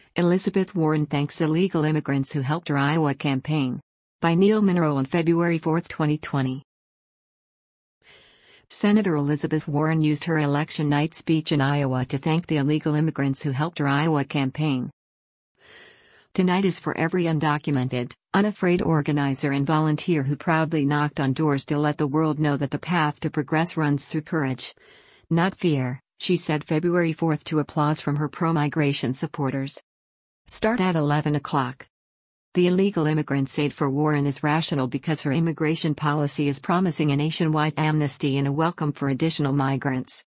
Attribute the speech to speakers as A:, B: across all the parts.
A: Elizabeth Warren thanks illegal immigrants who helped her Iowa campaign. By Neil Monroe on February 4, 2020. Senator Elizabeth Warren used her election night speech in Iowa to thank the illegal immigrants who helped her Iowa campaign. Tonight is for every undocumented, unafraid organizer and volunteer who proudly knocked on doors to let the world know that the path to progress runs through courage, not fear, she said February 4 to applause from her pro-migration supporters. Start at 11 o'clock. The illegal immigrants' aid for Warren is rational because her immigration policy is promising a nationwide amnesty and a welcome for additional migrants.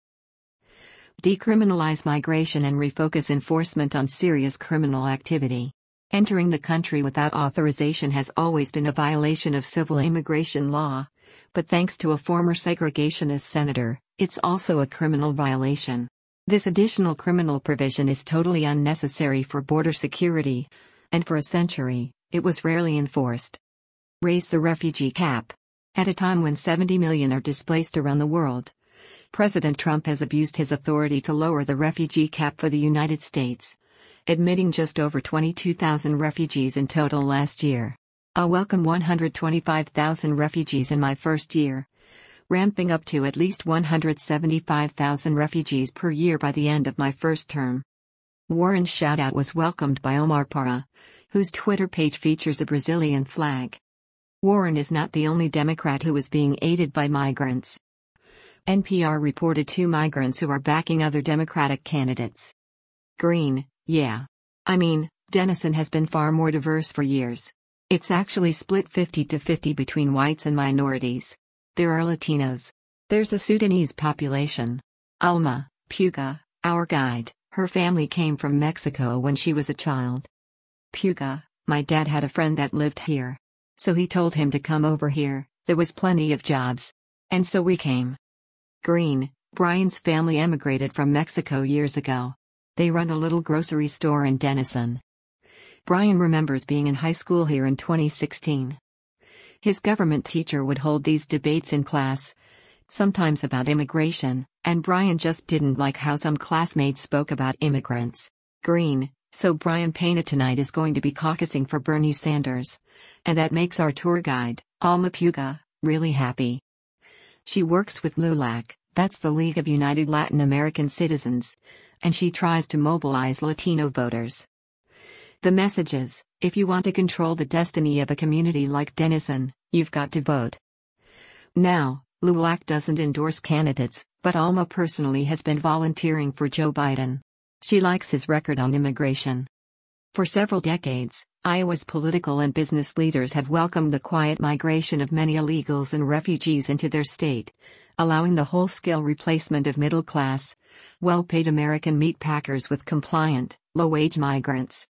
A: Decriminalize migration and refocus enforcement on serious criminal activity. Entering the country without authorization has always been a violation of civil immigration law, but thanks to a former segregationist senator, it's also a criminal violation. This additional criminal provision is totally unnecessary for border security, and for a century, it was rarely enforced. Raise the refugee cap. At a time when 70 million are displaced around the world, President Trump has abused his authority to lower the refugee cap for the United States, admitting just over 22,000 refugees in total last year. I'll welcome 125,000 refugees in my first year, ramping up to at least 175,000 refugees per year by the end of my first term. Warren's shoutout was welcomed by Omar Parra, whose Twitter page features a Brazilian flag. Warren is not the only Democrat who is being aided by migrants. NPR reported 2 migrants who are backing other Democratic candidates. Green, yeah. I mean, Denison has been far more diverse for years. It's actually split 50-50 between whites and minorities. There are Latinos. There's a Sudanese population. Alma, Puga, our guide, her family came from Mexico when she was a child. Puga, my dad had a friend that lived here. So he told him to come over here, there was plenty of jobs. And so we came. Green, Brian's family emigrated from Mexico years ago. They run a little grocery store in Denison. Brian remembers being in high school here in 2016. His government teacher would hold these debates in class, sometimes about immigration, and Brian just didn't like how some classmates spoke about immigrants. Green, so Brian Pena tonight is going to be caucusing for Bernie Sanders. And that makes our tour guide, Alma Puga, really happy. She works with LULAC, that's the League of United Latin American Citizens, and she tries to mobilize Latino voters. The message is, if you want to control the destiny of a community like Denison, you've got to vote. Now, LULAC doesn't endorse candidates, but Alma personally has been volunteering for Joe Biden. She likes his record on immigration. For several decades, Iowa's political and business leaders have welcomed the quiet migration of many illegals and refugees into their state, allowing the whole-scale replacement of middle-class, well-paid American meat packers with compliant, low-wage migrants.